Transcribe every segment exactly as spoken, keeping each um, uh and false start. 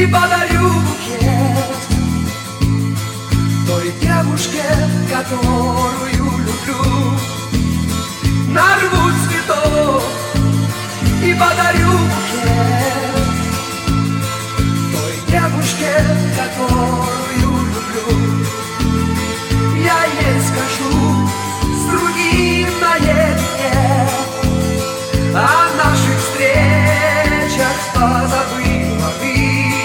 и подарю букет той девушке, которую люблю. Нарву цветов и подарю букет той девушке, которую люблю. Я ей скажу с другим наедине о наших встречах позабыла ты,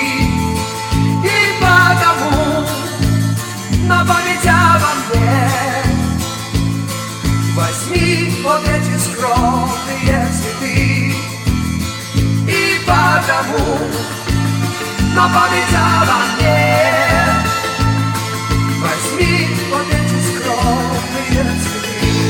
и потому на память обо мне возьми вот эти скромные цветы. И потому на память обо мне возьми вот эти скромные цветы.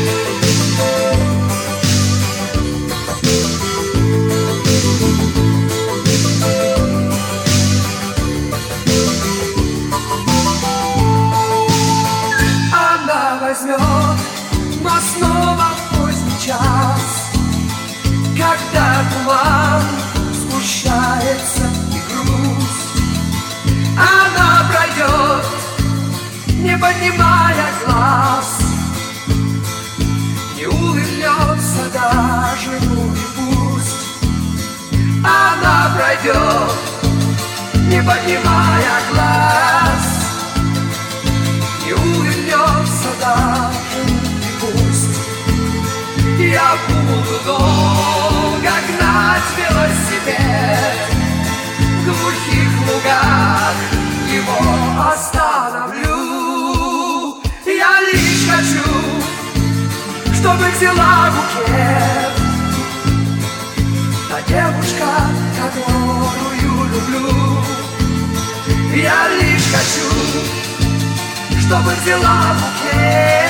Она возьмет, но снова в поздний час, когда туман сгущается и грусть. Она пройдет, не поднимая глаз, не улыбнется даже, ну и пусть. Она пройдет, не поднимая глаз, не улыбнется даже, ну и пусть. Я буду долго гнать велосипед, в глухих лугах его остановлю. Я лишь хочу, чтобы взяла букет та девушка, которую люблю. Я лишь хочу, чтобы взяла букет